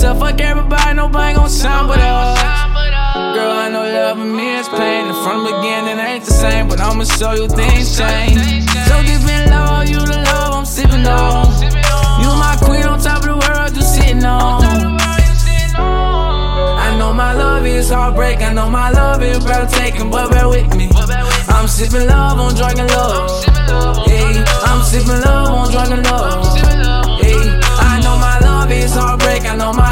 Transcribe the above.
tell fuck everybody, nobody gon' shine but us. Girl, I know love and me is pain. And from the beginning, it ain't the same, but I'ma show you things change. So give me love, you the love I'm sippin' on. You my queen on top of the world, you sitting on. I know my love is heartbreak, I know my love is breathtaking, but bear with me. I'm sippin' love on drinking love. Hey, I'm sippin' love on drinking love. Hey, I know my love is heartbreak, I know my